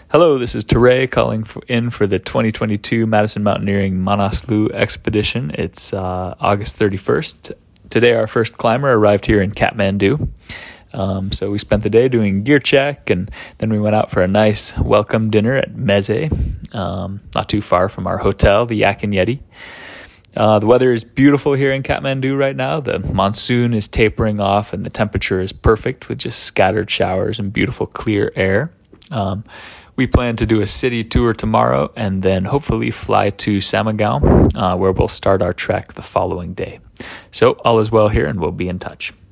Hello, this is Teray calling in for the 2022 Madison Mountaineering Manaslu Expedition. It's August 31st. Today our first climber arrived here in Kathmandu. So we spent the day doing gear check, and then we went out for a nice welcome dinner at Meze, not too far from our hotel, the Yak and Yeti. The weather is beautiful here in Kathmandu right now. The monsoon is tapering off and the temperature is perfect with just scattered showers and beautiful clear air. We plan to do a city tour tomorrow and then hopefully fly to Samagal, where we'll start our trek the following day. So all is well here and we'll be in touch.